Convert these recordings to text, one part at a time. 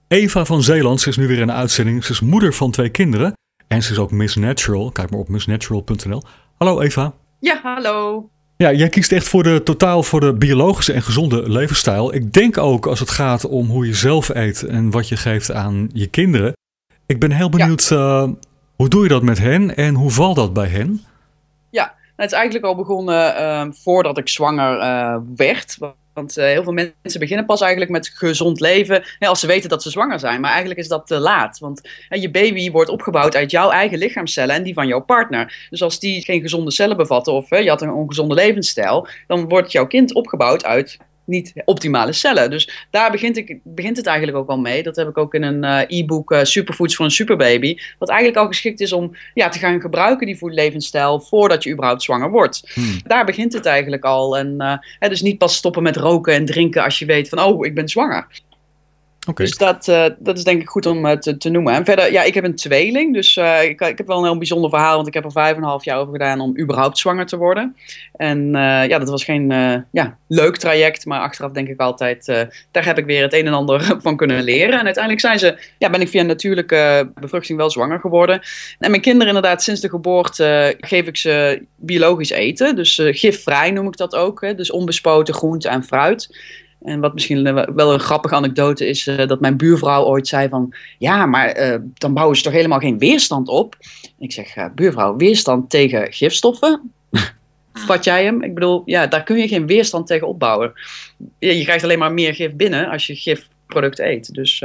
Eva van Zeeland, ze is nu weer in de uitzending. Ze is moeder van 2 kinderen. En ze is ook Miss Natural. Kijk maar op missnatural.nl. Hallo Eva. Ja, hallo. Ja, jij kiest echt voor de biologische en gezonde levensstijl. Ik denk ook als het gaat om hoe je zelf eet en wat je geeft aan je kinderen. Ik ben heel benieuwd, hoe doe je dat met hen en hoe valt dat bij hen? Ja, het is eigenlijk al begonnen voordat ik zwanger werd. Want heel veel mensen beginnen pas eigenlijk met gezond leven als ze weten dat ze zwanger zijn. Maar eigenlijk is dat te laat. Want je baby wordt opgebouwd uit jouw eigen lichaamscellen en die van jouw partner. Dus als die geen gezonde cellen bevatten of je had een ongezonde levensstijl, dan wordt jouw kind opgebouwd uit niet optimale cellen. Dus daar begint het eigenlijk ook al mee. Dat heb ik ook in een e-book Superfoods voor een superbaby. Wat eigenlijk al geschikt is om te gaan gebruiken, die levensstijl, voordat je überhaupt zwanger wordt. Daar begint het eigenlijk al. En dus niet pas stoppen met roken en drinken als je weet van, oh, ik ben zwanger. Okay. Dus dat is denk ik goed om te noemen. En verder, ik heb een tweeling. Dus ik heb wel een heel bijzonder verhaal. Want ik heb er 5,5 jaar over gedaan om überhaupt zwanger te worden. En dat was geen leuk traject. Maar achteraf denk ik altijd, daar heb ik weer het een en ander van kunnen leren. En uiteindelijk ben ik via natuurlijke bevruchting wel zwanger geworden. En mijn kinderen inderdaad, sinds de geboorte geef ik ze biologisch eten. Dus gifvrij noem ik dat ook. Hè? Dus onbespoten groente en fruit. En wat misschien wel een grappige anekdote is, dat mijn buurvrouw ooit zei van, ja, maar dan bouwen ze toch helemaal geen weerstand op? En ik zeg, buurvrouw, weerstand tegen gifstoffen? Vat jij hem? Ik bedoel, daar kun je geen weerstand tegen opbouwen. Je krijgt alleen maar meer gif binnen als je gifproduct eet. Dus,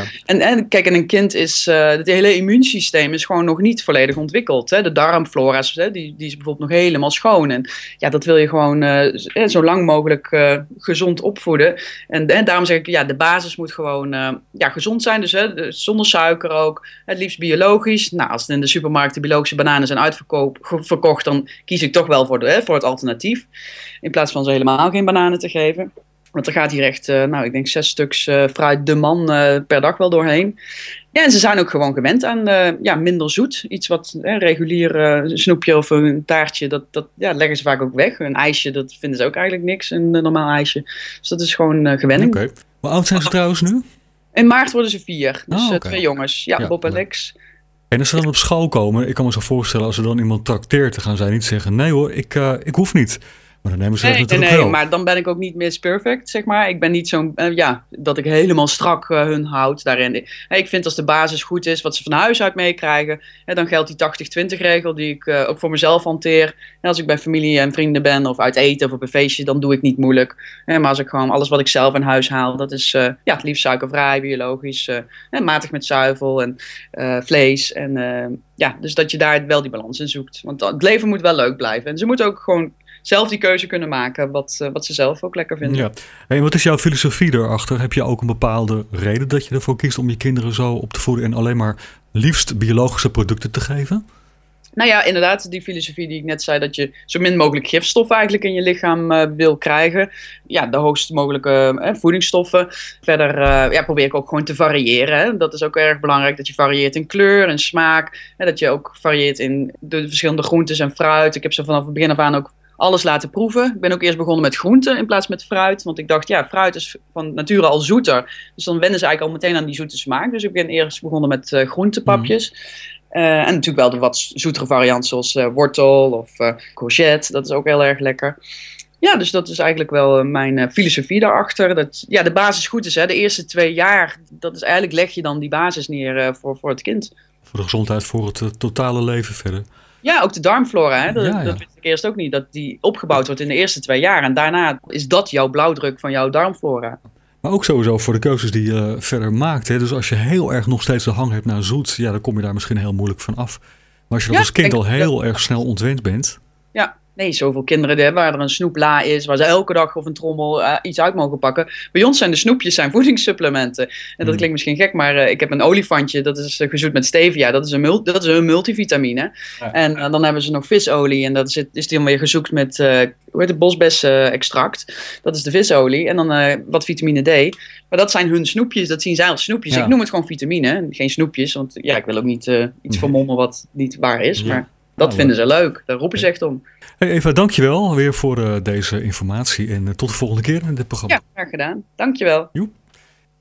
en kijk, en een kind is, het hele immuunsysteem is gewoon nog niet volledig ontwikkeld. Hè? De darmflora, die is bijvoorbeeld nog helemaal schoon. En dat wil je gewoon zo lang mogelijk gezond opvoeden. En daarom zeg ik, de basis moet gewoon gezond zijn. Dus zonder suiker ook. Het liefst biologisch. Nou, als het in de supermarkt de biologische bananen zijn verkocht, dan kies ik toch wel voor het alternatief. In plaats van ze helemaal geen bananen te geven. Want er gaat hier echt, ik denk 6 stuks fruit de man per dag wel doorheen. Ja, en ze zijn ook gewoon gewend aan minder zoet. Iets wat regulier snoepje of een taartje, dat leggen ze vaak ook weg. Een ijsje, dat vinden ze ook eigenlijk niks, een normaal ijsje. Dus dat is gewoon gewenning. Oké. Hoe oud zijn ze trouwens nu? In maart worden ze 4. Dus 2 jongens. Ja, Bob en Lex. En als ze dan op school komen, ik kan me zo voorstellen, als er dan iemand trakteert, dan gaan zij niet zeggen, nee hoor, ik hoef niet. Maar dan nemen ze natuurlijk wel. Maar dan ben ik ook niet Miss Perfect, zeg maar. Ik ben niet zo'n, dat ik helemaal strak hun houd daarin. Ik vind als de basis goed is, wat ze van huis uit meekrijgen, dan geldt die 80-20 regel die ik ook voor mezelf hanteer. En als ik bij familie en vrienden ben of uit eten of op een feestje, dan doe ik niet moeilijk. Maar als ik gewoon alles wat ik zelf in huis haal, dat is het liefst suikervrij, biologisch, matig met zuivel en vlees. En dus dat je daar wel die balans in zoekt. Want het leven moet wel leuk blijven. En ze moeten ook gewoon zelf die keuze kunnen maken wat ze zelf ook lekker vinden. Ja. En wat is jouw filosofie daarachter? Heb je ook een bepaalde reden dat je ervoor kiest om je kinderen zo op te voeden en alleen maar liefst biologische producten te geven? Nou ja, inderdaad, die filosofie die ik net zei, dat je zo min mogelijk gifstoffen eigenlijk in je lichaam wil krijgen. Ja, de hoogst mogelijke voedingsstoffen. Verder probeer ik ook gewoon te variëren. Hè. Dat is ook erg belangrijk, dat je varieert in kleur en smaak. En dat je ook varieert in de verschillende groentes en fruit. Ik heb ze vanaf het begin af aan ook alles laten proeven. Ik ben ook eerst begonnen met groenten in plaats met fruit. Want ik dacht, fruit is van nature al zoeter. Dus dan wennen ze eigenlijk al meteen aan die zoete smaak. Dus ik ben eerst begonnen met groentepapjes. En natuurlijk wel de wat zoetere variant zoals wortel of courgette. Dat is ook heel erg lekker. Ja, dus dat is eigenlijk wel mijn filosofie daarachter. Dat de basis goed is. Hè. De eerste 2 jaar, dat is eigenlijk leg je dan die basis neer voor het kind. Voor de gezondheid, voor het totale leven verder. Ja, ook de darmflora. Hè? Dat wist ik eerst ook niet. Dat die opgebouwd wordt in de eerste 2 jaar. En daarna is dat jouw blauwdruk van jouw darmflora. Maar ook sowieso voor de keuzes die je verder maakt. Hè? Dus als je heel erg nog steeds de hang hebt naar zoet, dan kom je daar misschien heel moeilijk van af. Maar als je dat als kind al heel erg snel ontwend bent. Ja, nee, zoveel kinderen waar er een snoepla is, waar ze elke dag of een trommel iets uit mogen pakken. Bij ons zijn de snoepjes voedingssupplementen. En dat klinkt misschien gek, maar ik heb een olifantje, dat is gezoet met stevia. Dat is een multivitamine. Ja. En dan hebben ze nog visolie en dat is dan weer gezoekt met bosbes-extract. Dat is de visolie. En dan wat vitamine D. Maar dat zijn hun snoepjes, dat zien zij als snoepjes. Ja. Ik noem het gewoon vitamine, geen snoepjes. Want ik wil ook niet iets vermommen wat niet waar is. Ja. Maar dat vinden ze leuk. Daar roepen ze echt om. Hey Eva, dankjewel weer voor deze informatie. En tot de volgende keer in dit programma. Ja, graag gedaan. Dankjewel. Joep.